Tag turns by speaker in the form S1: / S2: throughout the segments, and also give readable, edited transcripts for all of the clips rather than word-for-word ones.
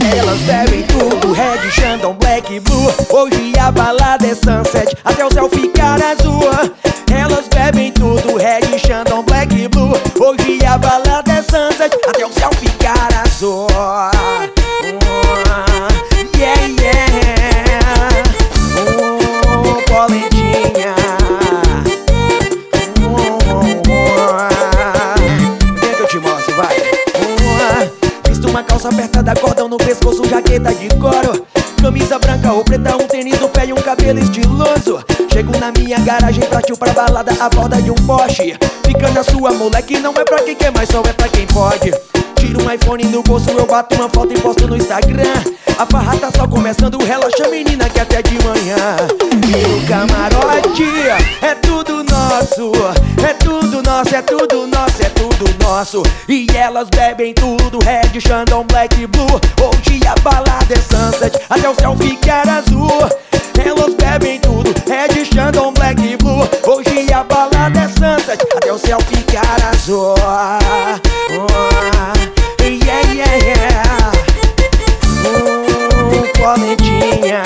S1: Elas bebem tudo, Red, Chandon, Black, Blue. Hoje a balada é Sunset, até o céu ficar azul. Elas bebem tudo, Red, Chandon, Black, Blue. Hoje a balada é Sunset, até o céu ficar azul. Yeah, yeah. Polentinha. Vem que eu te mostro, vai. Visto uma calça apertada, cordão no pescoço, jaqueta de couro, camisa branca ou preta, um tênis no pé e um cabelo estiloso. Chego na minha garagem, partiu pra balada a borda de um Porsche. Fica na sua, moleque, não é pra quem quer, mas só é pra quem pode. Tiro um iPhone do bolso, eu bato uma foto e posto no Instagram. A farra tá só começando, relaxa menina que até de manhã. E o camarote é tudo nosso, é tudo nosso, é tudo nosso, é tudo nosso. E elas bebem tudo, Red, Chandon, Black, Blue. Hoje a balada é Sunset, até o céu ficar azul. Elas bebem tudo, Red, Chandon, Black, Blue. Hoje a balada é Sunset, até o céu ficar azul. Yeah, yeah, yeah. Polentinha.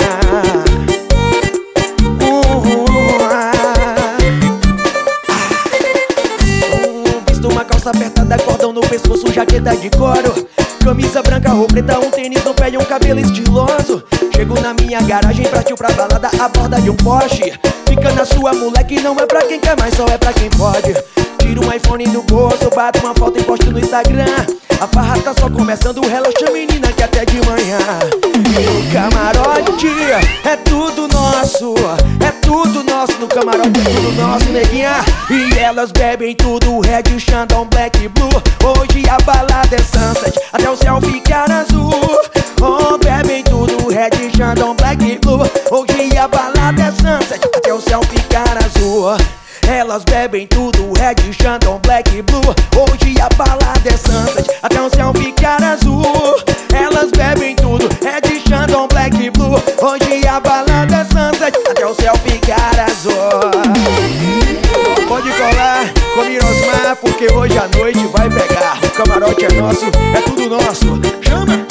S1: Visto uma calça apertada, cordão no pescoço, jaqueta de couro, camisa branca ou preta, um tênis no pé e um cabelo estiloso. Chego na minha garagem, partiu pra balada a borda de um Porsche. Fica na sua, moleque, não é pra quem quer, mas só é pra quem pode. Tiro um iPhone do bolso, bato uma foto e posto no Instagram. A farra tá só começando, relaxa menina que até de manhã. E o camarote é tudo nosso, é tudo nosso. No camarote é tudo nosso, neguinha. E elas bebem tudo, Red, Chandon, Black, Blue. Hoje a balada é Sunset, até o céu ficar azul. Oh, bebem tudo, Red, Chandon, Black, Blue. Hoje a balada é Sunset, até o céu ficar azul. Elas bebem tudo, Red, Chandon, Black, Blue. Hoje a balada é Sunset, até o céu ficar azul. Elas bebem tudo, Red, Chandon, Black, Blue. Hoje a balada é Sunset, até o céu ficar azul. Pode colar com Mirosmar, porque hoje a noite vai pegar. O camarote é nosso, é tudo nosso. Chama!